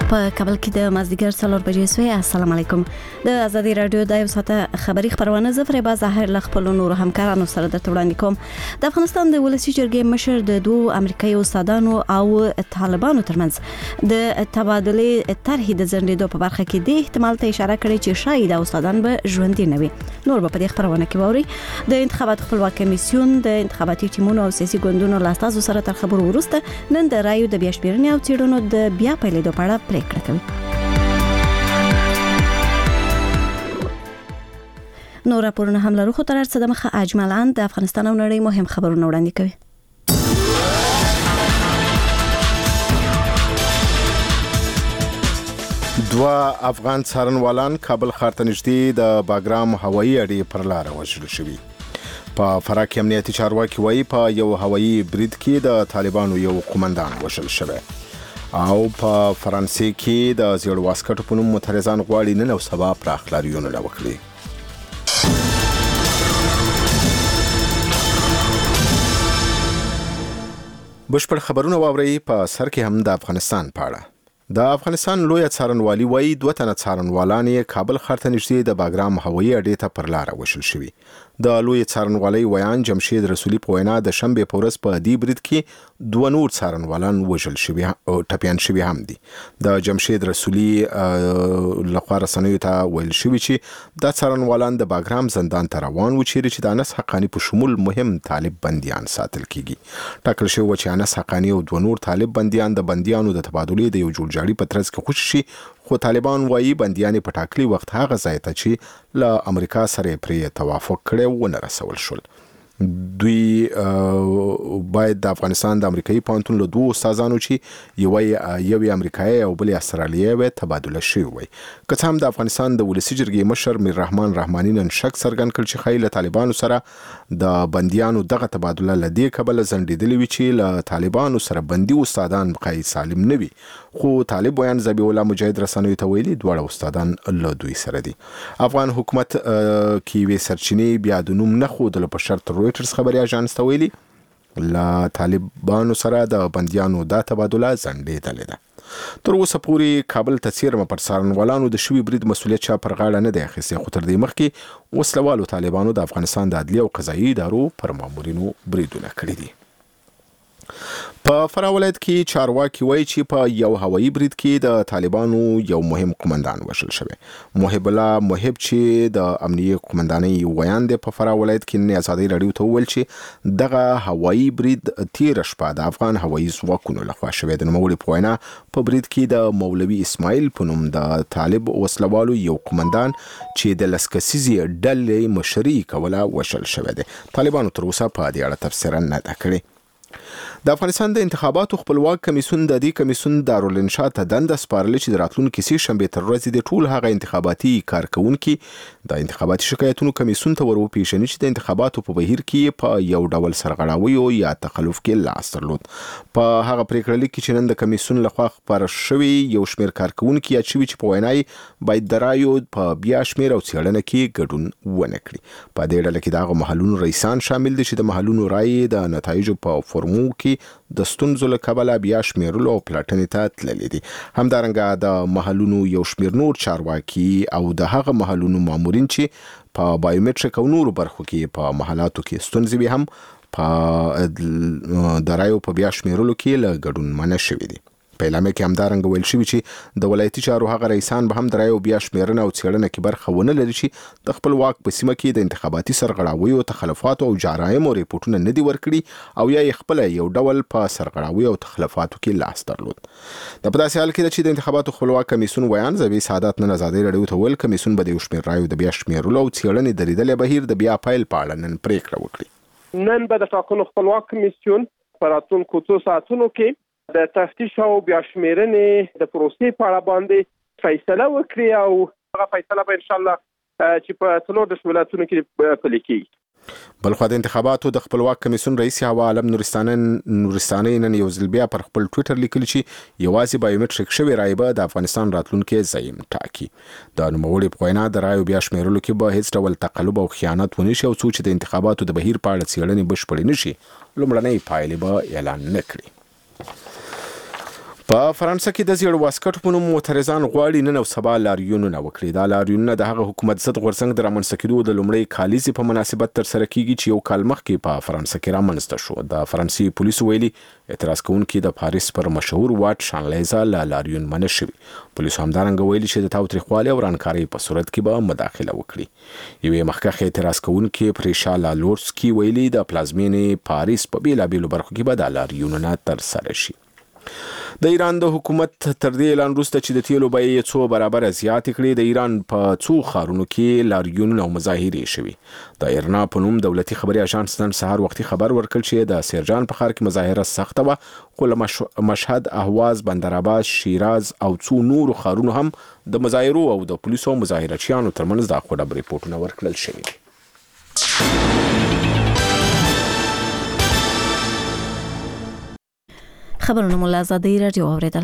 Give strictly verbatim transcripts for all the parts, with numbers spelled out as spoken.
په کابل کې د مازدیګر څلور بجې سوی. السلام علیکم. د ازادي رادیو د یو ساعته خبري خبرونه زفر با ظاهر لخپل نور همکارانو سره د وړاندې کوم. د افغانستان د ولسی جرګې مشر د دوه امریکایي استادانو او طالبانو ترمنځ د تبادله طرحې د ځنډېدو په برخه کې د احتمال ته اشاره کړې چې شاید استادان به ژوندۍ نه وي. نور به په دې خبرونه کې ووري. د انتخابات خپلواک کمیسیون د انتخاباتي ټیمونو او سیاسي ګوندونو لاستازو سره تر خبرو وروسته نن د رایو د بیاشمیرنې او څېړنو د بیا پیلېدو په اړه پریکړه کوي. نور راپورونه هم لرو، خو تر څه د مخه اجمالاً د افغانستان او نړۍ مهم خبرونه وړاندې کوي. دوه افغان څارنوالان کابل ښار ته نږدې د باګرام هوایي اډې پر لاره وژل شوي. په فراه کې امنیتي چارواکي وایي په یو هوایي برید کې د طالبانو یو قومندان وژل شوی. او په فرانسې کې د زیړ واسکټ په نوم معترضان غواړي نن او سبا پراخ لاریونونه وکړي. بشپړ خبرونه واورئ. په سر کې هم د افغانستان په اړه. د افغانستان لوی څارنوالي وایي دوه تنه څارنوالان یې کابل ښار ته نږدې د باګرام هوایي اډې ته پر لاره وژل شوي. د لوی څارنوالۍ ویان جمشید رسولي په وینا د شنبې په ورځ په دې برید کې دوه نور څارنوالان وژل شوي او ټپیان شوي هم دي. د جمشید رسولي لخوا رسنیو ته ویل شوي چې دا څارنوالان د باګرام زندان ته روان و چیرې چې د انس حقانی په شمول مهم طالب بندیان ساتل کیږي. ټاکل شوی و چې انس حقانی او دوه نور طالب بندیان د بندیانو د تبادلې د یو جوړجاړي په ترڅ کې خوشي شي، خو طالبان وایي بندیان په ټاکلي وخت هغه ځای ته چې له امریکا سره پرې توافق کړي ونه رسول شول. دوی باید د افغانستان د امریکایي پوهنتون له دوه استادانو چې یو یو امریکایي او بل استرالیایي تبادله شوی وي. که څه هم د افغانستان د ولسی جرګې مشر میر رحمان رحماني نن شک څرګند کړ چې خایي له طالبانو سره د بندیانو دغه تبادله له دې کبله ځنډېدلې وي چې له طالبانو سره بندي استادان بقای سالم نه وي. خو طالب ویان ذبیح الله مجاهد رسنیو ته ویلي دواړه استادان له دوی سره دي. افغان حکومت کې وی سرچینې بیا د نوم نه ښودلو په شرط رویټرز خبري اژانس ته ویلي له طالبانو سره د بندیانو دا تبادله ځنډېدلې ده. تر اوسه پورې کابل ته څیرمه پر څارنوالانو د شوي برید مسؤلیت چا پر غاړه نه دی اخیستی، خو تر دې مخکې وسلوالو طالبانو د افغانستان د عدلیه او قضایي ادارو پر مامورینو بریدونه کړي دي. په فراه ولایت کې چارواکي وایي چې په یو هوایي برید کې د طالبانو یو مهم قومندان وژل شوی. محب الله محب چې د امنیه قومندانۍ ویان دی په فراه ولایت کې نن ازادي رادیو ته وویل چې دغه هوایي برید تیر شپه د افغان هوایي ځواکونو لخوا شوی. د نوموړي په وینا په برید کې د مولوي اسماعیل په نوم د طالب وسلوالو یو قومندان چې د لسکسیزي ډلې مشري کوله وژل شوی دی. طالبانو تر اوسه په دې اړه تفسیر نه ده کړې. د افغانستان د انتخاباتو خپلواک کمیسیون د دې کمیسیون دارالانشا ته دنده سپارلې چې د راتلونکي سې شنبې تر ورځې د ټول هغه انتخاباتي کارکونکي د انتخاباتي شکایتونو کمیسیون ته وروپېژني چې د انتخاباتو په بهیر کې په یو ډول سرغړاویو یا تخلف کې لاس درلود. په هغه پریکړه لیک کې چې نن د کمیسیون لخوا خپاره شوی یو شمېر کارکونکي یاد شوي چې په وینا یې باید د رایو په بیا شمېر او څېړنه کې ګډون ونه کړي. په دې ډله کې د هغه محلونو رئیسان شامل دي چې د محلونو رایې د نتایجو په فورمو کې د ستونزو له کبله بیا شمیرلو او پلاټنې ته تللي دي. همدارنګه د محلونو یو شمیر نور چارواکي او د هغه محلونو مامورین چې په بایومټریک او نورو برخو کې په محلاتو کې ستونزې وي هم په د رایو په بیا شمیرلو کې له ګډون منع شوي دي. په اعلامیه کې همدارنګه ویل شوي چې د ولایتي چارو هغه رئیسان به هم د رایو بیا شمیرنه او څېړنه کې برخه ونه لري چې د خپل واک په سیمه کې د انتخاباتي سرغړاویو تخلفاتو او جرایمو ریپورټونه نه دي ورکړي او یا یې خپله یو ډول په سرغړاویو او تخلفاتو کې لاس درلود. د په داسې حال کې ده چې د انتخاباتو خپلواک کمیسیون ویان ذبیح سعادت نن ازادي رادیو ته ویل کمیسیون به د یو شمېر رایو د بیا شمیرلو او څېړنې دریدلې بهیر د بیا پیل په اړه نن پریکړه وکړي. نن به د ټاکنو خپلواک کمیسیون په راتلونکو څو ساعتونو کې د تفتیش او بیا شمیرنې د پروسې په اړه باندې فیصله وکړي او هغه فیصله به ان شاء الله چې په څلور د ولایتونو کې پلي کیږي. بلخو د انتخاباتو د خپلواک کمیسیون رئیس هوا عالم نورستاني نورستاني نن یو ځل بیا پر خپل ټویټر لیکلی چې یوازې بایومټریک شوی رای به د افغانستان راتلونکي ضیم ټاکي. د نوموړي په وینا د رایو بیا شمیرلو کې به هیڅ ډول تقلب او خیانت ونه شي او څوک چې د انتخاباتو د بهیر په اړه څېړنې بشپړې نه شي لومړنۍ پایلې به اعلان نه کړي. په فرانسه کې د زیړ واسکټ په نوم معترضان غواړي نن او سبا لاریونونه وکړي. دا لاریونونه د هغه حکومت ضد غورځنګ د رامنځته کېدو د لومړۍ کالیزې په مناسبت ترسره کیږي چې یو کال مخکې په فرانسه کې رامنځته شو. د فرانسې پولیسو ویلي اعتراض کوونکي د پاریس پر مشهور واټ شانلیزا لا لاریون منع شوي. پولیسو همدارنګه ویلي چې د تاوتریخوالي او رانکارۍ په صورت کې به مداخله وکړي. یوې مخکښ اعتراض کوونکي پریشا لالورسکي ویلي د پلازمینې پاریس په بیلابیلو برخو کې به د لاریونونه ترسره شي. د ایران د حکومت تر دې اعلان وروسته چې د تیلو بیې څو برابر زیاتې کړې، د ایران په څو ښارونو کې لاریونونه او مظاهرې شوي. د ایرنا په نوم دولتي خبري اژانس نن سهار وختي خبر ورکړ چې د سیرجان په ښار کې مظاهره سخته وه، خو له مشهد، اهواز، بندرآباد، شیراز او څو نورو ښارونو هم د مظاهرو او د پولیسو مظاهرچیانو ترمنځ د اخوډب ریپورټونه ورکړل شوي. خبرونه مو له ازادي راډیو اوریدل.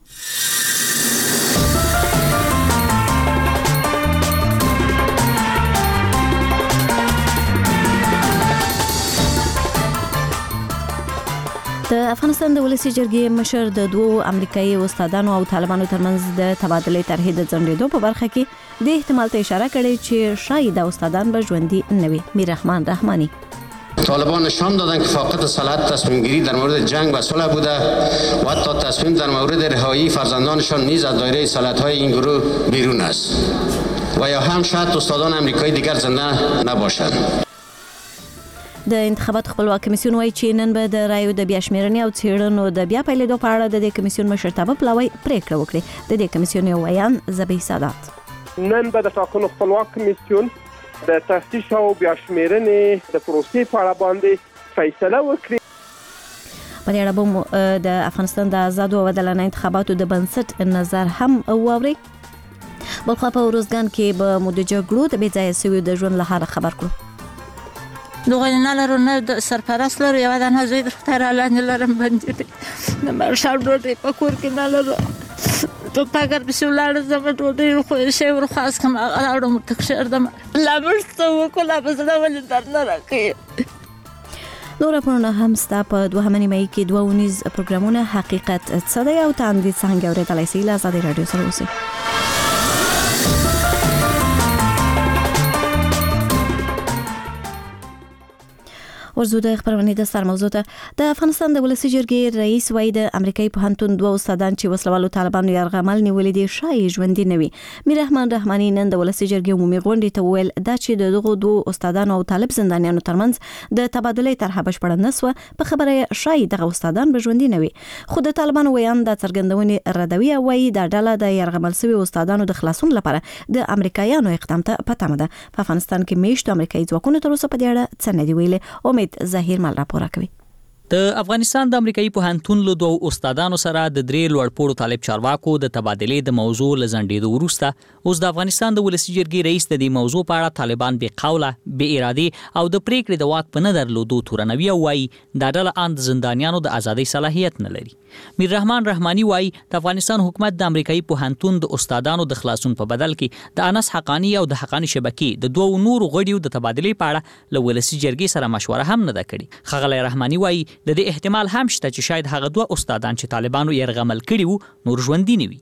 د افغانستان د ولسی جرګې مشر د دوو امریکایي استادانو او طالبانو ترمنځ د تبادلې طرحې د ځنډېدو په برخه کې د احتمال ته اشاره کړې چې شاید د استادان به ژوندي نه وي. میررحمان رحمانی: طالبان نشان دادند که فاقد صلاحیت تصمیم گیری در مورد جنگ و صلح بوده و حتی تصمیم در مورد رهایی فرزندانشان نیز از دایره صلاحیت‌های این گروه بیرون است و یا هم شاید استادان امریکایی دیگر زنده نباشند. د انتخابات خپلواک کمیسیون وايي چې نن به د رایو د بیا شمیرنې او څېړنو د بیا پیلېدو په اړه د دې کمیسیون مشرتابه پلاوی پریکړه وکړي. د دې کمیسیون یو ویان زبی سادات: نن به د ټاکنو خپلواک کمیسیون د تفتیش او بیا شمیرنې د پروسې په اړه باندې فیصله وکړي. په دې اړه به د افغانستان د آزادو او عادلانه انتخاباتو د بنسټ نظر هم واوري. بلخوا په روزګان کې به مو د جګړو د بې ځایه سویو د ژوند له حاله خبر کړو. دغه نه لرو نه د سرپرست لرو، یو د نه زوی د خطر لاندې لرم باندې دي د مارشال ډوډۍ په کور کې نه لرو. تو پاگر بسیو لاړ زما ډوډۍ خو شی ورخواست کوم هغه اړم تکشر دم لا مرسته وکړه بزړه ولې در نه راکې. نور پرونه هم ستا په دوهمه نیمه کې دوه ونیز پروګرامونه حقیقت څه دی او تاندې څنګه اورېدلای شئ. له ازادي راډیو سره اوسئ. ورزو د خبرونه د سر موضوع ته. د افغانستان د ولسی جرګې رئیس وای د امریکایي پوهنتون دوه استادان چې وسلوالو طالبانو یرغمل نیولې دي شای ژوندۍ نه وي. میررحمان رحمانی نن د ولسی جرګې عمومي غونډې ته ویل دا چې د دغه دوه استادانو او طالب زندانیانو ترمنځ د تبادلې طرحه بشپړه نسوه په خبره شای دغه استادان به ژوندۍ نه وي. خو د طالبانو ویان د څرګندونې ردوي او وای د ډله د یرغمل شوی استادانو د خلاصون لپاره د امریکایانو اقدام ته پته ده. په افغانستان کې میشت امریکایي ځواکونو تر اوسه په دې اړه څه نه دی ویلي. ظاهر مال راپور کوي. د افغانستان د امریکایي پوهنتون له دوه استادانو سره د درې لوړپوړو طالب چارواکو د تبادلې د موضوع لزنډېدو وروسته اوس د افغانستان د ولسی جرګې رئیس د دې موضوع په اړه طالبان بې قوله، بې ارادي او د پریکړې د واک په نه درلودو تورنوي او وایي دا ډله ان د زندانیانو د ازادۍ صلاحیت نه لري. میررحمان رحمانی وایي د افغانستان حکومت د امریکایي پوهنتون د استادانو د خلاصون په بدل کې د انس حقانی او د حقانی شبکې د دوه نورو غړیو د تبادلې په اړه له ولسی جرګې سره مشوره هم نه ده کړې. ښاغلی رحمانی وایي د دې احتمال هم شته چې شاید هغه دوه استادان چې طالبانو یرغمل کړي وو نور ژوندي نه وي.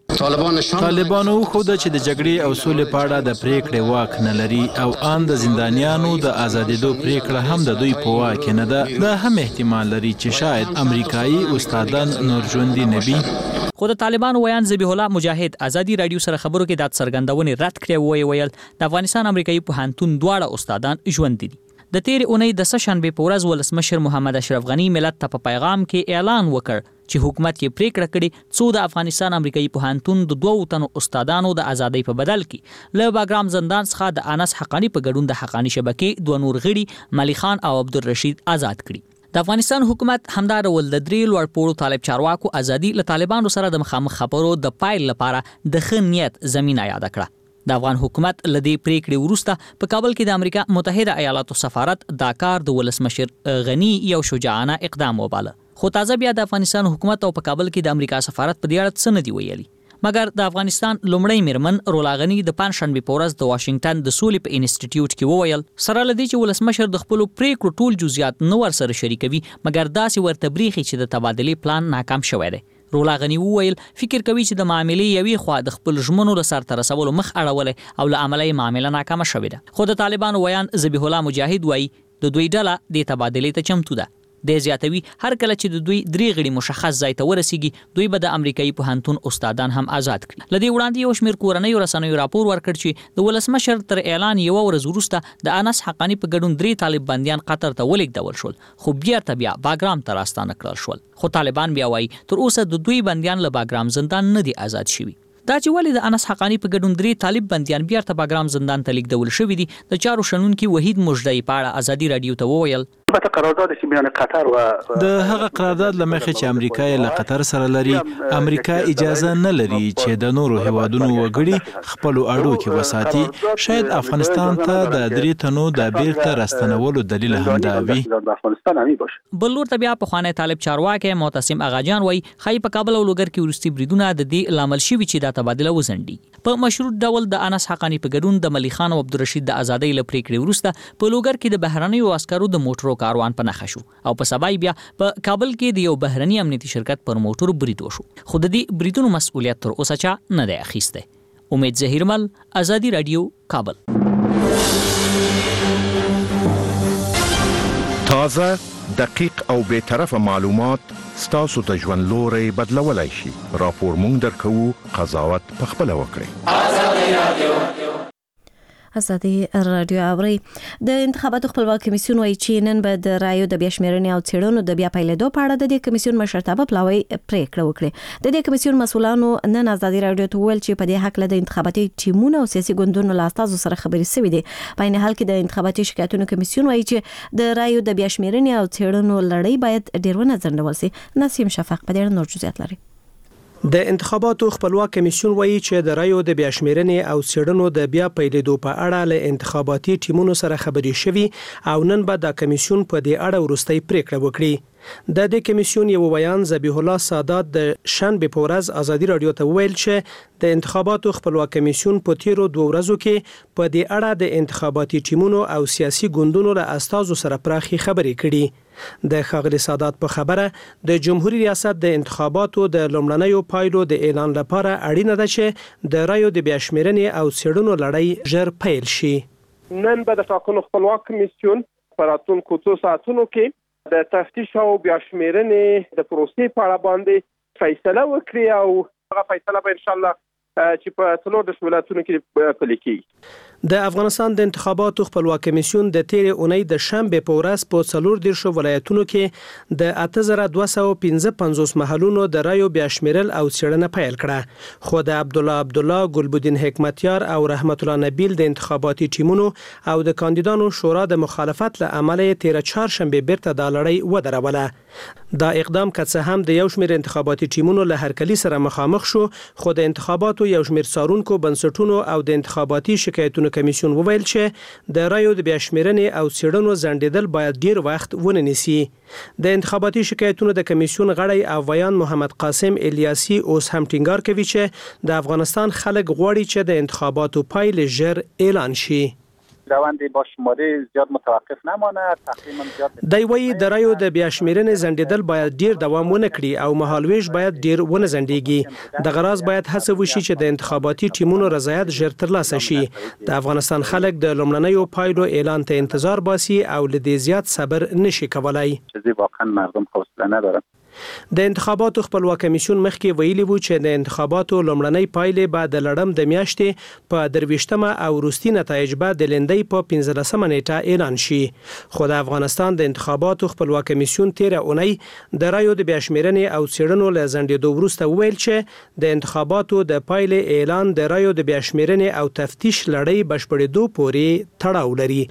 طالبانو خو د چې د جګړې او سولې په اړه د پریکړې واک نه لري او ان د زندانیانو د ازادېدو پریکړه هم د دوی په واک نه ده. دا هم احتمال لري چې شاید امریکایي استادان نور ژوندي نه وي. خو د طالبانو ویان ذبیح الله مجاهد ازادي رادیو سره خبرو کې د څرګندونې رد کړې وی ویل د افغانستان امریکایي پوهنتون دواړه استادان ژوندي دي. د تیر اونۍ د سشنبې په ورځ ولسمشر محمد اشرف غنی ملت ته په پیغام کې اعلان وکړ چې حکومت یې پریکړه کړې څو د افغانستان امریکایي پوهنتون د دوه تنو استادانو د ازادۍ په بدل کې له باګرام زندان څخه د انس حقانی په ګډون د حقانی شبکې دوه نور غړي ملي خان او عبدالرشید آزاد کړي. د افغانستان حکومت همدا ډول د درې لوړپوړو طالب چارواکو ازادي له طالبانو سره د مخامخ خبرو د پایل لپاره د ښه نیت زمینه یاد کړه. د افغان حکومت لدی پریکړې وروسته په کابل کې د امریکا متحده ایالاتو سفارت دا کار د ولسمشر غنی یو شجاعانه اقدام وباله. خو تازه بیا د افغانستان حکومت او په کابل کې د امریکا سفارت په دې اړه څه نه دی ویلي. مګر د افغانستان لومړی میرمن رولا غنی د پنځشنبه په ورځ د واشنگټن د سولې په انسټیټیوټ کې وویل سره لدی چې ولسمشر د خپل پریکړو ټول جزئیات نو ور سره شریکوي مګر داسې ورته بریخي چې د تبادلې پلان ناکام شوی دی. رولا غنی وویل فکر کوي چې د معاملې یوې خوا د خپل ژمنو له سرته رسولو مخ اړولې او له امله یې معامله ناکامه شوې ده. خو د طالبانو ویان ذبیح الله مجاهد وایي د دوی ډله دې تبادلې ته چمتو ده. د زیاتوي هر کله چې د دوی درې غړي مشخص ځای ته ورسیږي دوی به د امریکایي پوهنتون استادان هم آزاد کړي. لدې وړاندې یو شمېر کورنیو رسنیو راپور ورکړ چې د ولسمشر تر اعلان یو ورځ وروسته د انس حقانی په ګډون درې طالب بندیان قطر ته ولیږدول شول خو بیرته بیا باګرام ته راستانه کړل شول. خو طالبان بیا وایي تر اوسه د دوی بندیان له باګرام زندان نه دي آزاد شوي. دا چې ولې د انس حقانی په ګډون درې طالب بندیان بیرته باګرام زندان ته لیږدول شوي دي د چارو شنونکي وحید مجدي په اړه ازادي رادیو ته وویل البته قرارداد چې بین قطر و د هغه قرارداد لمخې چې امریکا له قطر سره لري امریکا اجازه نه لري چې د نورو هیوادونو وګړي خپل اړو کې وساتي. شاید افغانستان ته د درې تنو د بیرته راستنولو دلیل هم دا وي. بل لور ته بیا په خوانه طالب چارواکي معتصم اغاجان وای خای په کابل او لوګر کې ورستي بریدونه د دې لامل شوی چې دا تبادله وزندي. په مشروط ډول د انس حقانی په ګډون د ملي خان او عبدالرشید د ازادۍ لپاره کړی ورسته په لوګر کې د بهرنیو عسکرو د موټرو کاروان په نخښو او په سبای بیا په کابل کې د یو بهرني امنیتي شرکت پر موټر برید وشو. خو د دې بریدونو مسؤلیت تر اوسه چا نه دی اخیسته. امید ظهیرمل، ازادي رادیو، کابل. تازه، دقیق او بے طرفه معلومات ستاسو د ژوند لوري بدلولای شي. راپور مونږ درکو، قضاوت پخپله وکړئ. ازادي رادیو ازادي رادیو اوري. د انتخاباتو خپلواک کمیسیون وايي چې نن به د رایو د بیا شمیرنې او څېړنو د بیا پیلېدو په اړه د دې کمیسیون مشرتابه پلاوی پریکړه وکړه. د دې کمیسیون مسولانو نن ازادي رادیو ته ویل چې په دې حق له د انتخاباتي ټیمونو او سیاسي ګوندونو له استازو سره خبرې شوې دي. په عین حال کې د انتخاباتي شکایتونو کمیسیون وايي چې د رایو د بیا شمیرنې او څېړنو لړۍ باید ډیر ونه ځنډول شي. نسیم شفق په دې نور جزئیات لري. د انتخاباتو خپلواک کمیسیون وایي چې د رایو د بیا شمیرنې او څېړنو د بیا پیلېدو په اړه له انتخاباتي ټیمونو سره خبرې شوي او نن به د کمیسیون په دې اړه وروستۍ پریکړه وکړي. د دې کمیسیون یو بیان ذبیح الله سادات د شنبه په ورځ ازادي رادیو ته ویل چې د انتخاباتو خپلواک کمیسیون په تیرو دوه ورځو کې په دې اړه د انتخاباتي ټیمونو او سیاسي ګوندونو له استازو سره پراخي خبرې کړي. د ښاغلي سادات په خبره د جمهوریت ریاست د انتخاباتو د لومړنیو پایلو د اعلان لپاره اړینه ده چې د رایو د بیا شمیرنې او څېړنو لړۍ ژر پیل شي. نن به د ټاکنو خپلواک کمیسیون په راتلونکو څو ساعتونو کې د تفتیش او بیا شمیرنې د پروسې په اړه باندې فیصله وکړي او هغه فیصله به ان شاء الله چې په څلور د ولایتونو کې پلي کیږي. د افغانستان د انتخاباتو خپلواک کمیسیون د تیرې اونۍ د شنبه په ورځ په څلور دیرشو ولایتونو کې د اته زره دوه سوه پنځه پنځوس محلونو د رایو بیا شمیرل او څېړنه پیل کړه. خو د عبدالله عبدالله، ګلبدین حکمتیار او رحمت الله نبیل د انتخاباتي ټیمونو او د کاندیدانو شورا د مخالفت له امله تیره چهارشنبه بیرته د لړۍ ودروله. دا اقدام که څه هم د یو شمېر انتخاباتي ټیمونو له هرکلي سره مخامخ شو، خو د انتخاباتو یو شمېر څارونکو بنسټونو او د انتخاباتي شکایتونو کمیسیون وویل چې د رایو د بیا شمیرنې او څېړنو ځنډېدل باید ډیر وخت ونه نیسي. د انتخاباتي شکایتونو د کمیسیون غړی او ویان محمد قاسم الیاسی اوس هم ټینګار کوي چې د افغانستان خلک غواړي چې د انتخاباتو پایل ژر اعلان شي. روند با شماره زیاد متوقف نمانه. تقریبا زیاد دی وایي د رایو د بیا شمیرنې ځنډېدل باید ډیر دوام ونه کړي او مهالویش باید ډیر ونه ځنډېږي. د غراض باید هڅه وشي چې د انتخاباتي ټیمونو رضایت ژر ترلاسه شي. د افغانستان خلک د لومړنیو پایلو اعلان ته انتظار باسي او له دې زیات صبر نشي کولای. چې واقعا مردم حوصله ندارن. د انتخاباتو خپلواک کمیسیون مخکې ویلي وو چې د انتخاباتو لومړنۍ پایلې به د لړم د میاشتې په درویشتمه او وروستي نتایج به د لندۍ په پنځلسمه نیټه اعلان شي. خو د افغانستان د انتخاباتو خپلواک کمیسیون تیره اونۍ د رایو د بیا شمیرنې او څېړنو له ځنډېدو وروسته وویل چې د انتخاباتو د پایلې اعلان د رایو د بیا شمیرنې او تفتیش لړۍ بشپړېدو پورې تړاو لري.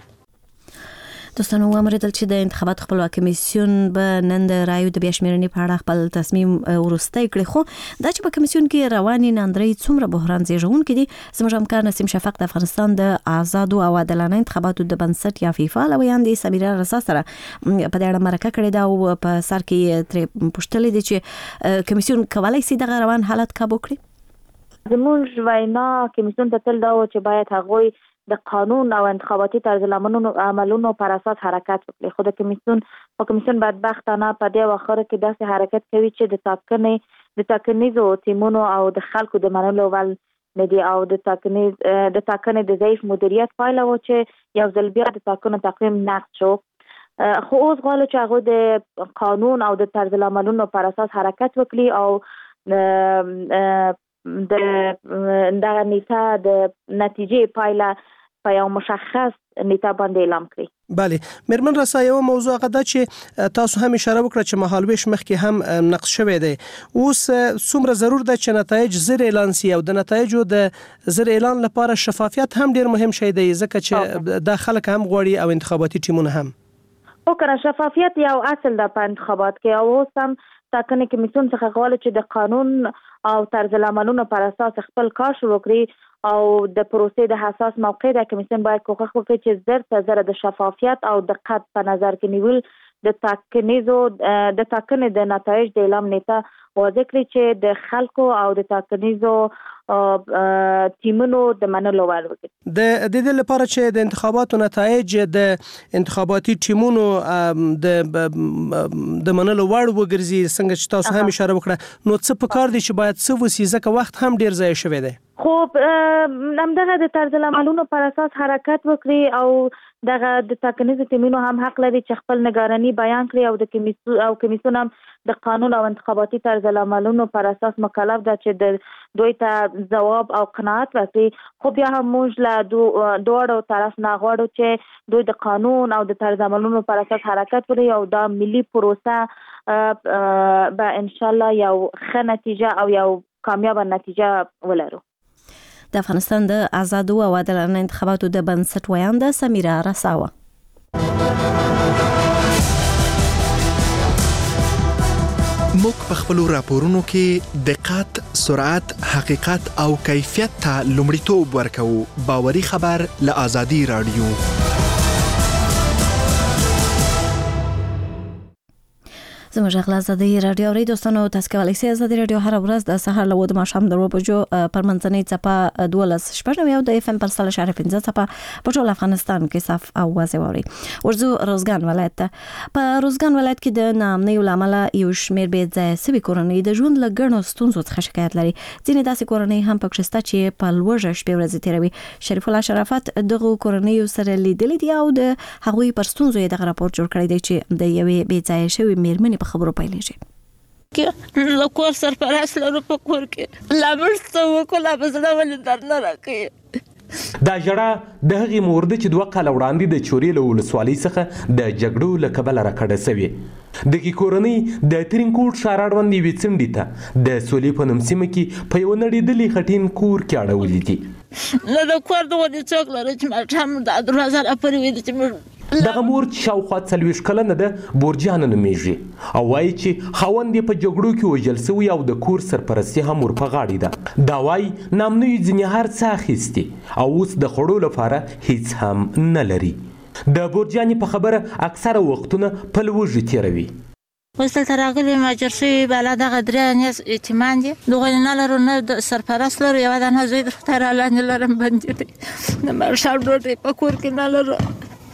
دوستانو ومریدل چې د انتخابات خپلواک کمیسیون به نن د رایو د بیا شمیرنې په اړه خپل تصمیم ورستی کړي. خو دا چې په کمیسیون کې روانې ناندرۍ څومره بحران زیږونکي دي، زموږ همکار نسیم شفق د افغانستان د آزادو او عادلانه انتخاباتو د بنسټ یا فیفا له ویاندې سمیرا رسا سره په دې اړه مرکه کړې ده او په سر کې ترې پوښتلې دي چې کمیسیون کولی شي دغه روان حالت کابو کړي. زموږ وینا کمیسیون ته تل دا و چې باید هغوی د قانون او انتخاباتي طرز عملونو پر اساس حرکت وکړي. خو د کمیسیون او کمیسیون بدبختانه په دې واخره کې داسې حرکت کوي چې د ټاکنې د ټاکنیزو ټیمونو او د خلکو د منلو ول ندي او د ټاکنې د ټاکنې د ضعیف مدیریت پایله و چې یو ځل بیا د ټاکنو تقویم نقض شو. خو اوس غواړو چې هغه د قانون او د طرز عملونو پر اساس حرکت وکړي او د دغه نیټه د نتیجې پایله په یو مشخص نیټه باندې اعلان کړي. بله مرمن رسا یو موضوع غدا چې تاسو هم اشاره وکړه چې مهالویش مخکې هم نقص شوی دی. اوس څومره ضرور ده چې نتایج زر اعلان سي او د نتایجو د زر اعلان لپاره شفافیت هم ډیر مهم شی دی ځکه چې د خلک هم غواړي او انتخاباتي ټیمونه هم. او کنه شفافیت یو اصل ده په انتخابات کې او اوس هم ټاکنې کمیسیون څخه غواړي چې د قانون او طرز عملونو پر اساس خپل کار شروع کړي او د پروسې د حساس موقع د کمیسیون باید کوښښ وکړي چې زر تر زر د شفافیت او دقت په نظر کې نیول د ټاکنیزو د ټاکنې د نتایج د اعلان نیټه واضح کړي چې د خلکو او د ټاکنیزو ټیمونو د منلو وړ وکړي. د دې لپاره چې د انتخاباتو نتایج د انتخاباتي ټیمونو د د منلو وړ وګرځي څنګه چې تاسو هم اشاره وکړه نو څه پکار دي چې باید څه وسی ځکه وخت هم ډیر ضایع شوی دی. خو همدغه د طرز عملونو پر اساس حرکت وکړي او دغه د ټاکنیزو ټیمونو هم حق لري چې خپل نگرانی بیان کړي او د کمیسیون او کمیسیون هم د قانون او انتخاباتي طرز عملونو پر اساس مکلف ده چې د دوی ته جواب او قناعت ورکړي. خو بیا هم موږ له دوړو طرف نه غواړو چې دوی د قانون او د طرز عملونو پر اساس حرکت وکړي او دا ملي پروسه به ان شاء الله یو ښه نتیجه او یو کامیاب نتیجه ولرو. د افغانستان د آزادو او عادلانه انتخاباتو د بنسټ ویانده سمیرا رساوه. موږ په خپل راپورونو کې دقت، سرعت، حقیقت او کیفیت ته لومړیتوب ورکوو. باوري خبر له آزادي رادیو. زموږ غلا آزادي رادیو اوریدونکو دوستانو تاسو کولی شئ آزادي رادیو هر ورځ د سهار له ود ماښام درو بجو پر منځنۍ چپه دولس شپږ یو د اف ام پر سل شارې پنځه چپه په ټول افغانستان کې صف او واضح ووري. ورزو روزګان ولایت ته په روزګان ولایت کې د نامنۍ لامل یو شمېر به ځای سوي کورنۍ د ژوند لګڼو ستونزو څخه شکایت لري. ځینې داسې کورنۍ هم پکې شته چې په لوړه شپې ورځې تیروي. شریف الله شرافت دغه کورنۍ سره لیدلې دي او د هغوی پر ستونزو یې دغه راپور جوړ کړی دی چې د یوې بې ځای شوې میرمنې په خبرو پیلېږي. کې له کور سرپرست لرو په کور کې لامل څه وکړو لا بزړه ولې در نه راکوي. دا جړه د هغې مور ده چې دوه کاله وړاندې د چورې له ولسوالۍ څخه د جګړو له کبله راکډه سوې. دغې کورنۍ د ترینکوټ ښار اړوند یوې څنډې ته د سولې په نوم سیمه کې په یوه نړېدلي خټین کور کې اړولي دي. نه د کور دغونې څوک لري چې ماښام د دروازه راپورې وي چې موږ دغه مور چې شاوخوا څلوېښت کلنه ده بورجانه نومیږي او وایي چې خاوند یې په جګړو کې وژل سوی او د کور سرپرستي هم ور په غاړې ده. دا وایي نامنیو ځینې هر څه اخیستي او اوس د خوړو لپاره هیڅ هم نه لري. د بورجانې په خبره اکثره وختونه په لوږې تېروي. اوس دلته راغلي مهاجر شوي بالا دغه درې نیز یتیمان دي. دغه نه لرو نه د سرپرست لرو یوه دانه زوی د خدای رالاندې لرم بندي دی. د ماښام ډوډۍ په کور کې نه لرو.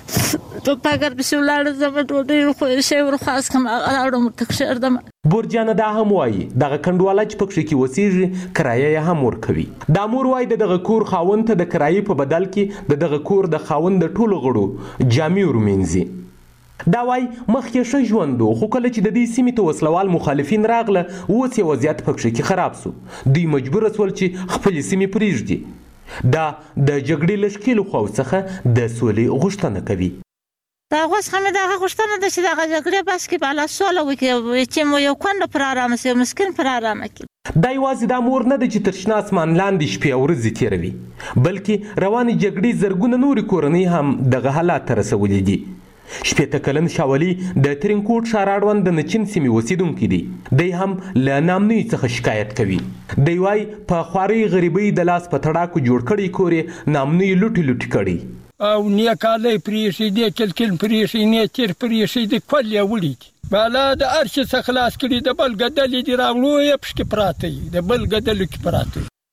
تو پاګر پسې ولاړه زما ډوډۍ خو شی ورخواست کوم هغه راوړم ورته کښېږدم. بورجانه دا هم وایي دغه کنډواله چې په کښې کې اوسېږي کرایه یې هم ورکوي. دا مور وایي د دغه کور خاوند ته د کرایې په بدل کې د دغه کور د خاوند د ټولو غړو جامې ورمینځي. دا وایي مخکې ښه ژوند و خو کله چې د دې سیمې ته وسلوال مخالفین راغله اوس یې وضعیت په کښې کې خراب سو. دوی مجبوره سول چې خپلې سیمې پرېږدي. دا د جګړې له ښکېلو خواو څخه د سولې غوښتنه کوي. دا اوس هم دغه غوښتنه ده چې دغه جګړې بس کې بالا سوله وکړي چې مو یو کونډه پر ارامه شي مسکین پر ارامه کړي. دا یوازې دا مور نه ده چې تر شنه اسمان لاندې شپې او ورځې تېروي بلکې روانې جګړې زرګونه نورې کورنۍ هم دغه حالات ته رسولي دي. شپېته کلن شاولي د ترینکوټ ښار اړوند د نچین سیمې اوسېدونکی دی. دی هم له نامنیو څخه شکایت کوي. دی وایي په خوارۍ غریبۍ د لاس په تړاکو جوړ کړی کور یې نامنیو لوټې لوټې کړی او نه کالی پرېښی دی کلکل پرېښی نه تیر پرېښی دی کل یې وړي دي. بالا د هر شي څخه خلاص کړي د بل ګدلې دي راوړو یې پشکې پراته وي د بل ګدلو کې پراته وي.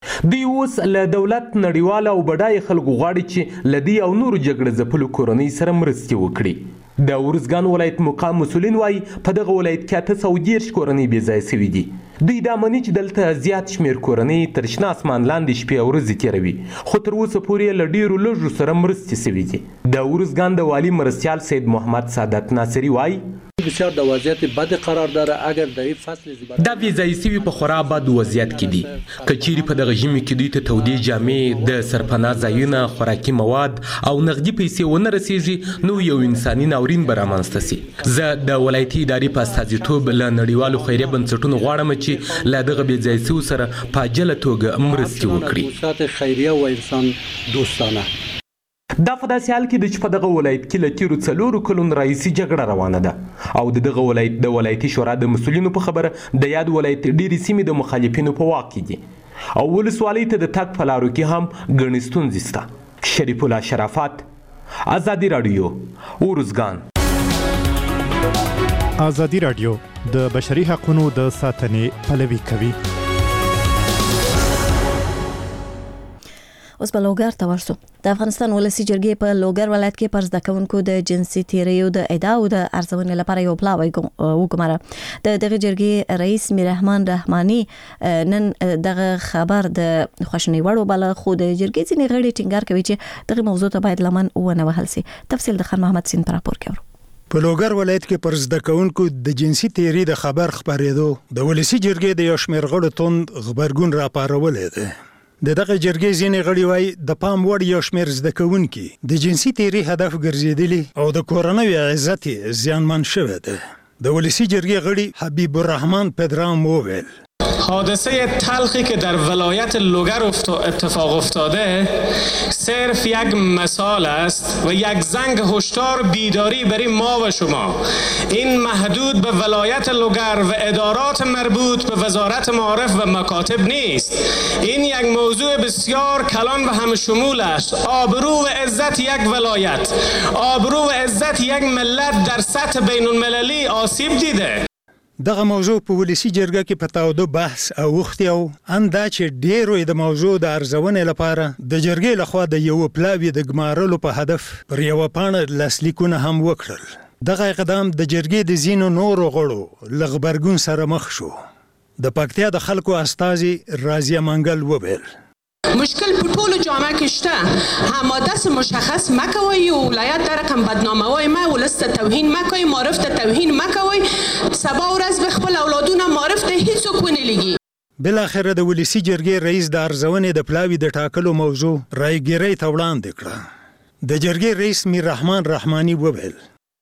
دوی اوس له دولت نړیواله او بډای خلکو غواړي چې له دې او نورو جګړه ځپلو کورنۍ سره مرستې وکړي. د ارزګان ولایت مقام مسؤلین وایي په دغه ولایت کې اته سوه دېرش کورنۍ بې ځایه سوي دي. دوی دا مني چې دلته زیات شمېر کورنۍ تر شنه اسمان لاندې شپې او ورځې تېروي، خو تر اوسه پورې یې له ډېرو لږو سره مرستې سوي دي. د ارزګان د والي مرستیال سید محمد سعادت ناصري وایي بسیار در وضعیت بد قرار داره. اگر در این فصل دا بې ځایه سوي په خورا بد وضعیت کې دي. که چیرې په دغه ژمي کې دوی ته تودې جامې، د سرپناه ځایونه، خوراکي مواد او نغدي پیسې ونه رسیږي، نو یو انساني ناورین به رامنځته سي. زه د ولایتي ادارې په استازیتوب له نړیوالو خیریه بنسټونو غواړم چې له دغه بې ځایه سویو سره په عاجله توګه مرستې وکړي. خیریه و انسان دوستانه. دا په داسې حال کې ده چې په دغه ولایت کې له تیرو څلورو کلونو راهیسې جګړه روانه ده او د دغه ولایت د ولایتي شورا د مسؤلینو په خبره د یاد ولایت ډېرې سیمې د مخالفینو په واک کې دي او ولسوالۍ ته د تګ په لارو کې هم ګڼې ستونزې شته. شریف الله شرافت، ازادي راډیو، ارزګان. ازادي راډیو د بشري حقوقو د ساتنې پلوي کوي. اوس په لوګر ته ورسو. د افغانستان ولسی جرګې په لوګر ولایت کې پر زده کوونکو د جنسي تیریو د ادعاو د ارزونې لپاره یو پلاوی وګماره. د دغه جرګې رئیس میررحمان رحماني نن دغه خبر د خوشنۍ وړو بل خو د جرګې ځینې غړي ټینګار کوي چې دغه موضوع ته باید لمن ونه وهل شي. تفصیل د خان محمد سین پر راپور کوي. په لوګر ولایت کې پر زده کوونکو د جنسي تیری د خبر خبرېدو د ولسی جرګې د یو شمېر غړو توند خبرګون راپارولې ده. د دغه جرګې ځینې غړي وایي د پام وړ یو شمېر زده کوونکي د جنسي تیری هدف ګرځېدلي او د کورنۍ عزت زیانمن شوی ده. د ولسی جرګې غړي حبیب الرحمن پدرام وویل حادثه تلخی که در ولایت لوگر اتفاق افتاده صرف یک مثال است و یک زنگ هشدار بیداری برای ما و شما. این محدود به ولایت لوگر و ادارات مربوط به وزارت معارف و مکاتب نیست. این یک موضوع بسیار کلان و همشمول است. آبرو و عزت یک ولایت، آبرو و عزت یک ملت در سطح بین المللی آسیب دیده. دغه موضوع په ولسی جرګه کې په تاوده بحث او وختي او اندا چې ډیرو د موضوع د ارزونې لپاره د جرګې لخوا د یو پلاوی د ګمارلو په هدف پر یو پاڼه لاسلیکونه هم وکړل. دغه اقدام د جرګې د زینو نورو غړو لغبرګون سره مخ شو. د پکتیا د خلکو استازي رازیه منګل وویل مشکل په ټولو جامعه کې شته، هم داس مشخص مکوي او ولایت در کم بدنامه وای ما ولست توهین مکوي، معرف ته توهین مکوي، سبا ورځ به خپل اولادونه معرف ته هیڅ ونه لګي. بل اخر د ولسی جرګې رئیس د ارزونې د پلاوی د ټاکلو موضوع رايګری ته وړاندې کړه. د جرګې رئیس میررحمان رحمانی وویل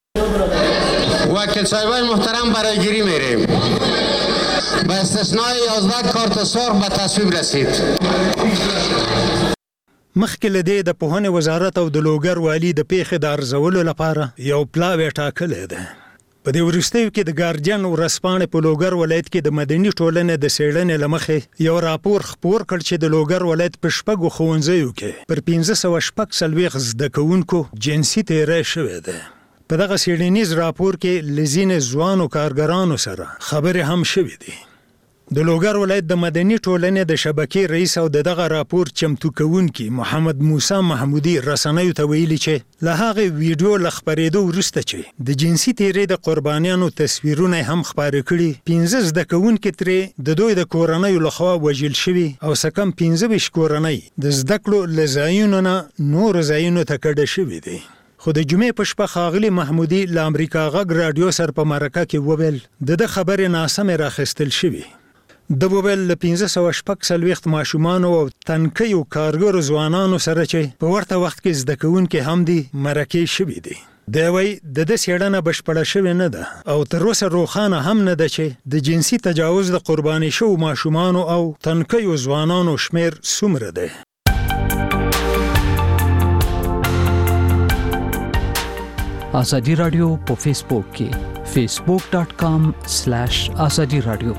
وکیل صاحبای محترم برای گیری میریم. با استثنای یازده کارت سرخ به تصویب رسید. مخکې له دې د پوهنې وزارت او د لوګر والي د پیښې د ارزولو لپاره یو پلاوی ټاکلی ده. په دې وروستیو کې د ګارډین ورځپاڼې په لوګر ولایت کې د مدني ټولنې د څېړنې له مخې یو راپور خپور کړ چې د لوګر ولایت په شپږو ښوونځیو کې پر پنځه سوه شپږ څلوېښت زده کوونکو جنسي تیری شوې ده. په دغه څېړنیز راپور کې له ځینې ځوانو کارګرانو سره خبرې هم شوې دي. د لوګر ولایت د مدني ټولنې د شبکې رئیس او دغه راپور چمتو کوونکی محمد موسی محمودي رسنیو ته ویلي چې له هغه ویډیو ل خبرېدو وروسته چې د جنسي تیری د قربانیانو تصویرونه هم خپاره کړي، پنځه زده کوونکي ترې د دوی د کورنیو لخوا وژل شوي او څه کم پنځه ویشت کورنۍ د زده کړو له ځایونو نه نورو ځایونو ته کډه شوي دي. خو د جمعې په شپه ښاغلي محمودي له امریکا غږ راډیو سره په مرکه کې وویل د ده خبرې ناسمې راخیستل شوي. د وویل له پنځه سوه شپږ څلوېښت ماشومانو او تنکیو کارګرو ځوانانو سره چې په ورته وخت کې زده کوونکي هم دي مرکې شوي دي. دی وایي د ده څېړنه بشپړه شوې نه ده او تر اوسه روښانه هم نه ده چې د جنسي تجاوز د قرباني شوو ماشومانو او تنکیو ځوانانو شمېر څومره دی. ازادي راډیو په فیسبوک کې فیسبوک ډاٹ کام سلیش ازادي راډیو.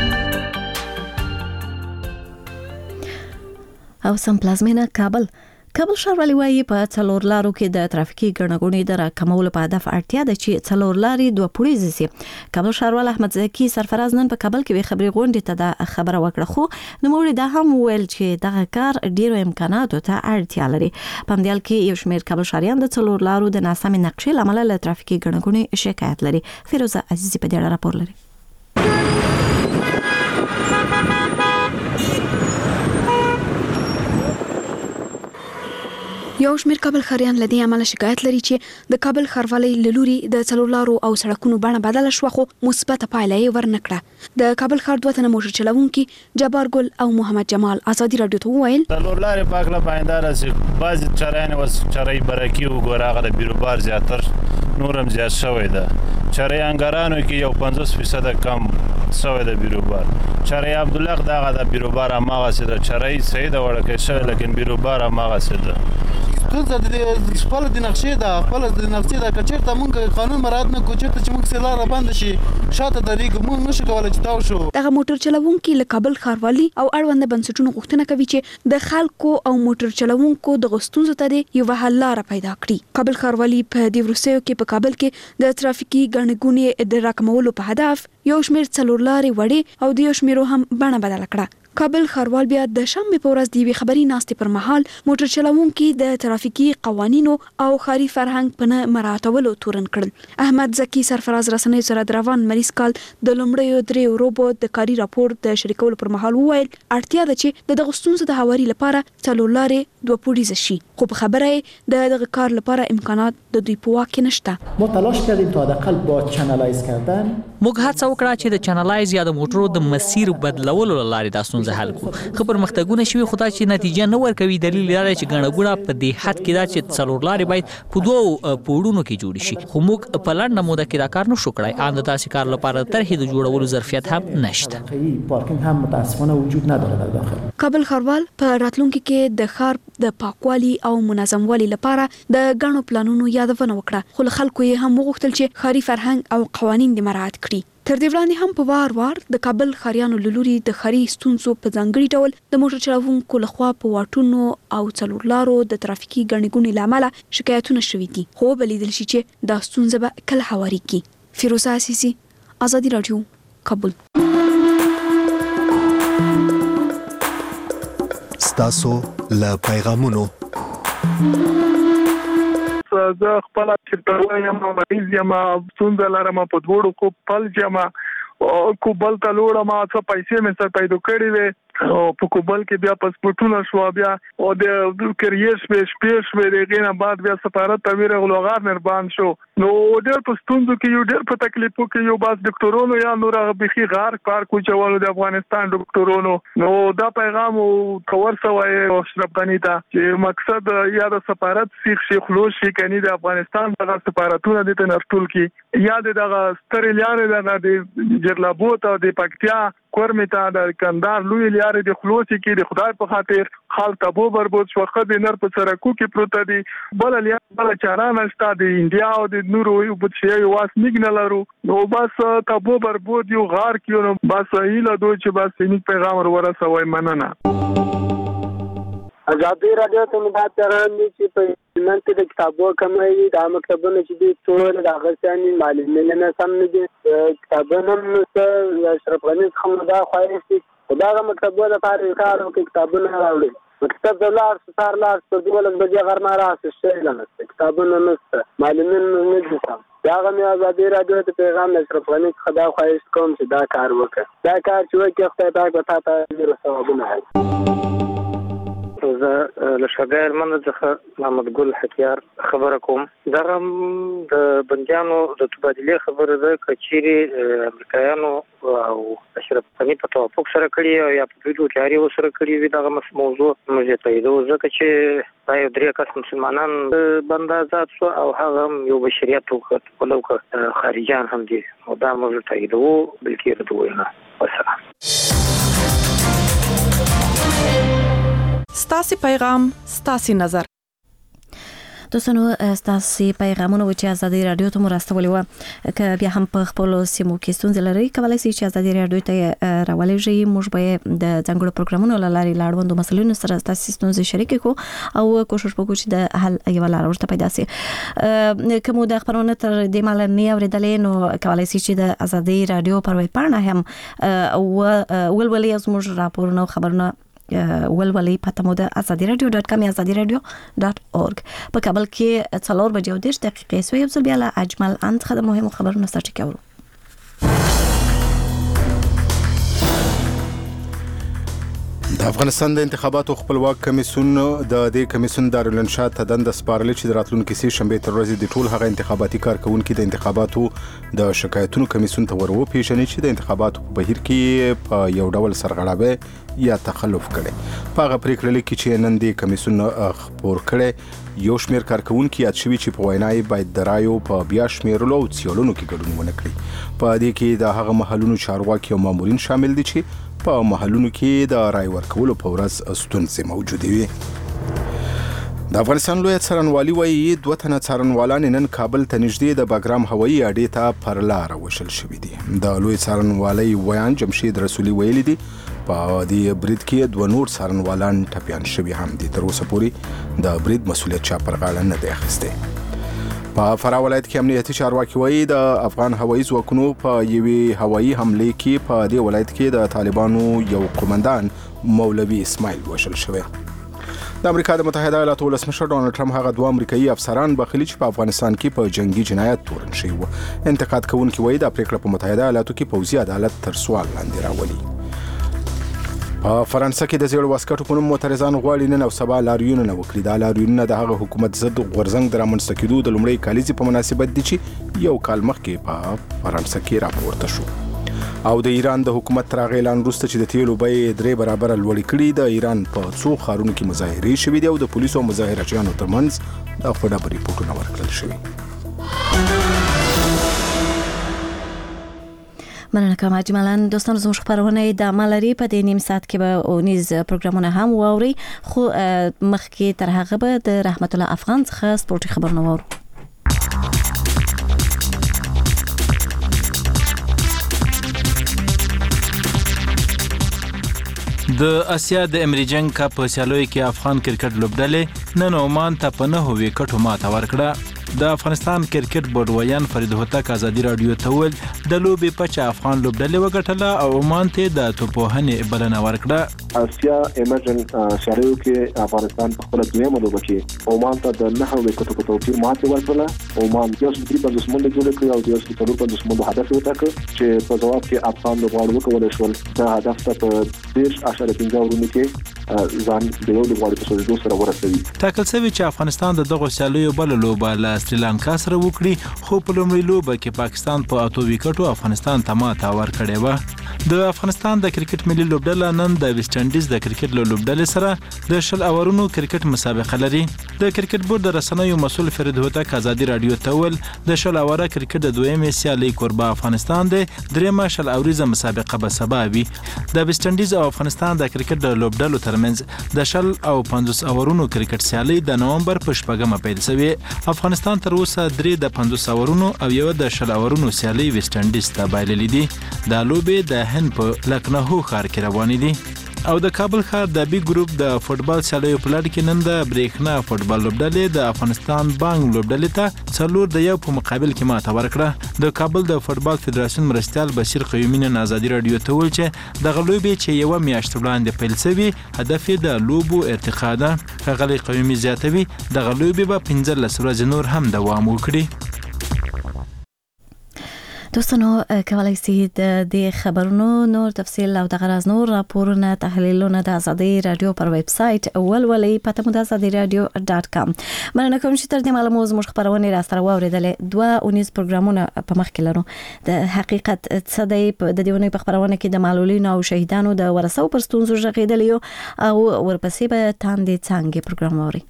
او سم پلازمینه کابل کابل ښاروالي وایي په څلور لارو کې د ترافیکي ګڼهګوڼې د راکمولو په هدف اړتیا ده چې څلور لارې دوه پوړیزې شي. کابل ښاروال احمد زکي سرفراز نن په کابل کې خبري غونډې ته د خبره وکړه، خو نوموړي دا هم ویل چې دغه کار ډیرو امکاناتو ته اړتیا لري. په همدې حال کې یو شمېر کابل ښاریان د څلور لارو د ناسمې نقشې له امله له ترافیکي ګڼهګوڼې شکایت لري. فیروزه عزیزي په دې اړه راپور لري. یو شمېر کابل ښاریان له دې امله شکایت لري چې د کابل ښاروالۍ له لوري د څلور لارو او سړکونو بڼه بدله شوه، خو مثبته پایله یې ورنکړه. د کابل ښار دوه تنه موټر چلوونکي جبار ګل او محمد جمال ازادي راډیو ته وویل څلور لارې په هکله باندې راسي بعضې چرایانې اوس چرۍ برکي وګوره هغه د بیروبار زیاتر نور هم زیات شوی ده. چرۍ انګرانو کې یو پنځوس فیصده کم شوی ده بیروبار. چرۍ عبدالحق دغه د بیروبار هماغسې ده. چرۍ صحیح ده وړکی شوی لیکن بیروبار هماغسې ده. ستونزه د خپله د نقشې ده خپله د نقشې ده که چېرته مونږ قانون مراعات نه کړو، چېرته چې مونږ سې لاره بنده شي شاته درېږو، مونږ نشو کولی چې تاو شو. دغه موټر چلوونکي له کابل ښاروالي او اړونده بنسټونو غوښتنه کوي چې د خلکو او موټر چلوونکو دغو ستونزو ته د یوه حل لاره پیدا کړي. کابل ښاروالي په دې وروستیو کې په کابل کې د ترافیکي ګڼهګوڼې د راکمولو په هدف یو شمېر څلور لارې وړې او د یو شمېرو هم بڼه بدله کړه. کابل ښاروال بیا د شنبې په ورځ د یوې خبري ناستې پر مهال موټر چلوونکي د ترافیکي قوانینو او ښاري فرهنګ په نه مراعاتولو تورن کړل. احمد زکي سرفراز رسنیو سره د روان مریض کال د لومړیو دریو ورځو د کاري راپور د شریکولو پر مهال وویل اړتیا ده چې د دغو ستونزو د هواري لپاره څلور لارې دوه پوړیزه شي، خو په خبره یې د دغه کار لپاره امکانات د دوی په واک کې نشته. ما تلاش کردیم تا حداقل با چنلایز کردن موږ هڅه وکړه چې د چنلایز یا د موټرو د مسیر بدلولو لارې د ستونزې حل کړو، خو پرمختګونه شوي خو دا چې نتیجه نه ورکوي. دلیل دا دی چې ګڼهګوڼه په دې حد کې ده چې څلور لارې باید په دوو پوړونو کې جوړې شي، خو موږ په لنډه موده کې دا کار نشو کړی. ان د داسې کار لپاره طرحې د جوړولو ظرفیت هم نشته. پارکینګ هم متاسفانه وجود نداره در داخل. کابل ښاروال په راتلونکي کې د ښار د پاکوالي او منظموالي لپاره د ګڼو پلانونو یادونه وکړه، خو له خلکو یې هم وغوښتل چې ښاري فرهنګ او قوانین دې مراعات کړي. تر دې وړاندې هم په وار وار د کابل ښاریانو له لوري د ښاري ستونزو په ځانګړي ډول د موټر چلوونکو لخوا په واټونو او څلور لارو د ترافیکي ګڼهګوڼې له امله شکایتونه شوي دي، خو ولیدل شي چې دا ستونزه به کله هواري کړي. فیروزه عزیزي، ازادي راډیو، کابل. ستاسو له پیغامونو زه خپل چرته یم مریض یم ستونزه لرم په دوړو کو پل جما کو بل ته لوړم څه پیسې مې سره پیدا کړې وې او په کوبل کې بیا پاسپورتونه شو بیا او د کرییر سپیش پیش مې دغه نه بعد بیا سفارت ته ورغلو غار نربان شو. نو ډېر په ستونزو کې یو ډېر په تکلیفو کې یو باز ډاکټرونو یا نور بخي غار کار کو چوالو د افغانستان ډاکټرونو نو دا پیغام کور سوای او شربانی ته چې مقصد یا د سفارت سیخ شیخ لوشي کني د افغانستان په سفارتونو د تنرټول کې یا دغه سترلیانه د جرلابوت او د پکتیا کورمتا د کندار لوی لیارې د خلوصي کې د خدای په خاطر خال تبو بربود شو خدای نر په سرکو کې پروت دي بل لیا بل چارانه ستا د انډیا او د نورو یو بچي واس میګنل لرو نو بس تبو بربود یو غار کې نو بس هیله دوی چې بس سینې پیغام ورسوي مننه. ازادي راډیو ته مدد چران دي چې په نن کې د کتابو کمای د مکتبونو چې د ټول د غسانی معلومات نه سم نه دي کتابونه نو اشرف غنی څخه دا خوایسي خدای مکتبو د پاره کارو کې کتابونه راوړي مکتب د لار ستار لار په دولت بجې غرمه راځي شي لنه کتابونه نو معلومات نه دي سم دا غو ازادي راډیو ته پیغام اشرف غنی خدای خوایس کوم چې دا کار وکړي دا کار چې وکړي خدای پاک به تاسو ته ثوابونه زه له شګر منځ څخه محمد ګل حکیار خبره کوم دا د بنديانو د تبادله خبره ده کچيري امریکایانو او اشرف غنی په توافق سره کړی او یا په ویډیو چاري وسره کړی وي دا موضوع موږ ته ایدو ځکه چې دا یو درې کس مسلمانان بنده ذات شو او هغه یو بشریت وکړ ولو خارجيان هم دي او دا موږ ته ایدو بلکې ردوي نه والسلام. ستاسي پیغام ستاسي نظر. دوستانو تاسو پیغامونه و چې ازادي رادیو ته مرستولې و که بیا هم په خپل سیمو کې ستونزې لري کولای شئ چې ازادي رادیو ته راولېږئ موږ به د ځانګړو پروګرامونو له لارې له اړوندو مسلونو سره تاسو ستونزې شریکې کړو او کوشش وکړو چې د حل یوه لار ورته پیدا شي که مو د خبرونه تر دې مهاله نه اورېدلې نو کولای شئ چې د ازادي رادیو پر ویب پاڼه هم ولولئ او زموږ راپورونه او خبرونه ولولئ پته مو د ازادي رادیو ډاټ کام یا ازادي رادیو ډاټ اورګ په کابل کې څلور بجې او دېرش دقیقې سوې یو ځل بیا له اجمل اند څخه د مهمو خبرونو سرچینه کوو. د افغانستان د انتخاباتو خپلواک کمیسیون د دې کمیسیون دارالانشا ته دنده سپارلې چې د راتلونکي سه شنبه تر ورځې د ټول هغه انتخاباتي کارکونکو د انتخاباتو د شکایتونو کمیسیون ته ورو پیژنې چې د انتخاباتو په بهیر کې په یو ډول سرغړاوي یا تخلف کړي. په هغه پریکړه لیکي چې نن د کمیسیون خبر کړي یو شمېر کارکونکو یاد شوي چې په وینای باید درایو په بیا شمیرلو او څیړنو کې ګډون ونه کړي. په دې کې د هغه محلونو چارواکي او مامورین شامل دي چې په محلونو کې د رای ورکولو په ورځ ستونزې موجودې وي. د افغانستان لوی څارنوالي وایي دوه تنه څارنوالان نن کابل ته نږدې د باګرام هوایي اډې ته پر لار وشل شوي دي. د لوی څارنوالي ویان جمشید رسولي ویلي دي په دې برید کې دوه نور څارنوالان ټپیان شوي هم دي. تر اوسه پورې د برید مسؤلیت چا پر غاړه نه دی اخیستی. په فراه ولایت کې امنیتي چارواکي وایي د افغان هوایي ځواکونو په یوې هوایي حملې کې په دې ولایت کې د طالبانو یو قومندان مولوي اسماعیل وژل شوی. د امریکا د متحده ایالاتو ولسمشر ډونالډ ټرمپ هغه دوه امریکایي افسران بخښلي چې په افغانستان کې په جنگي جنایت تورن شوي وو. انتقاد کوونکي وایي دا پریکړه په متحده ایالاتو کې پوځي عدالت تر سوال لاندې راولي. په فرانسه کې د زیړ واسکټو په نوم معترضان غواړي نن او سبا لاریونونه وکړي. دا لاریونونه د هغه حکومت ضد غورځنګ د رامنځته کېدو د لومړۍ کالیزې په مناسبت دي چې یو کال مخکې په فرانسه کې راپورته شو. او د ایران د حکومت تر هغه اعلان وروسته چې د تیلو بیې درې برابره لوړې کړي د ایران په څو ښارونو کې مظاهرې شوي دي او د پولیسو او مظاهرچیانو ترمنځ د خړډپ ریپورټونه ورکړل شوي. مننه کوم اجمالاً. دوستان زموږ خبرونه د عملري په دې نیم ساعت کې به اونیز پروګرامونه هم واوري خو مخکې تر هغه به د رحمت الله افغان څخه سپورتي خبرونه واورو. د اسیا د امریجنګ کپ په سیالیو کې افغان کرکټ لوبډلې نن عمان ته په نهه ویکټو ماته ورکړه. د افغانستان کرکټ بورډ ویان فرید هوتک ازادي رادیو ته ویل د لوبې پچه افغان لوبډلې وګټله او عمان ته د توپوهنې بلنه ورکړه. اسیا ایمرجن سیالیو کې افغانستان په خپل دویمه لوبه کې عمان ته د نهه ویکټو په توپیر ماته ورکړه. عمان یو څه درې پنځوس منډې جوړې کړې او یو څه څلور پنځوس منډو هدف وټاکه چې په ځواب کې افغان لوبغاړو وکولای شول دا هدف ته په دېرش اشاریه پنځه ورونو کې ځان د یو لوبغاړي په سوزیدو سره ورسوي. ټاکل شوی چې افغانستان د دغه سیالیو بل لوبه له سریلانکا سره وکړي خو په لومړۍ لوبه کې پاکستان په اته ویکټو افغانستان ته ماته ورکړې و. د افغانستان د کرکټ ملي لوبډله نن د ویسټ انډیز د کرکټ لوبډلې سره د شل اورونو کرکټ مسابقه لري. د کرکټ بورډ د رسنیو مسول فرید هوتک ازادي رادیو ته ویل د شل اوره کرکټ د دویمې سیالۍ کوربه افغانستان دی. درېمه شل اوریزه مسابقه به سبا وي. د ویسټ انډیز او افغانستان د کرکټ د لوبډلو ترمنځ د شل او پنځوس اورونو کرکټ سیالۍ د نومبر په شپږمه پیل شوې. افغانستان تر اوسه درې د پنځوس اورونو او یو د شل اورونو سیالۍ ویسټ انډیز ته بایللې دي. دا لوبې د هند په لکنهو ښار کې روانې دي. او د کابل ښار د بي ګروپ د فوټبال سیالیو په لړ کې نن د برېښنا فوټبال لوبډلې د افغانستان بانک لوبډلې ته څلور د یو په مقابل کې ماته ورکړه. د کابل د فوټبال فدراسیون مرستیال بشیر قیومي نن ازادي رادیو ته ویل چې دغه لوبې چې یوه میاشت وړاندې پیل شوې هدف یې د لوبو ارتقا ده. ښاغلی قیومي زیاتوي دغه لوبې به پنځلس ورځې نور هم دوام وکړي. دوستانو کولای شئ د دې خبرونو نور تفصیل او د غرض نور راپورونه تحلیلونه د ازادي رادیو پر ویب سټ ولولئ پته مو د ازادي رادیو ډاټ کام. مننه کوم چې تر دې مهاله مو زموږ خبرونه راستره واوریدلې. دوه اونیز پروګرامونه په مخ کې لرو. د حقیقت څه دی د دې ونې په خبرونه کې د معلولینو او شهیدانو د ورثو پر ستونزو غږیدلی او ورپسې به تاندې څانګې پروګرام ووري.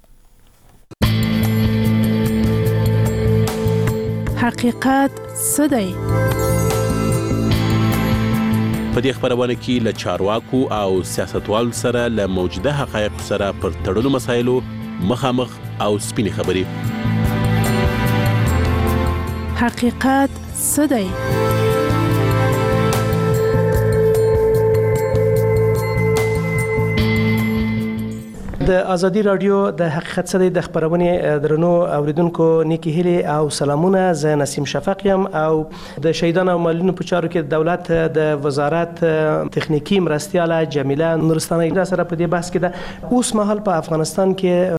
حقیقت څه دی؟ په دې خبرونه کې له چارواکو او سیاستوالو سره له موجوده حقایقو سره پر تړلو مسایلو مخامخ او سپینې خبرې. حقیقت څه دی؟ د ازادي رادیو د حقیقت څه دی د خبرونې درنو اوریدونکو نیکی هیلې او سلامونه. زه نسیم شفق یم او د شهیدانو او معلولینو په چارو کې د دولت د وزارت تخنیکی مرستیاله جمیله نورستاني سره په دې بحث کې ده. اوس مهال په افغانستان کې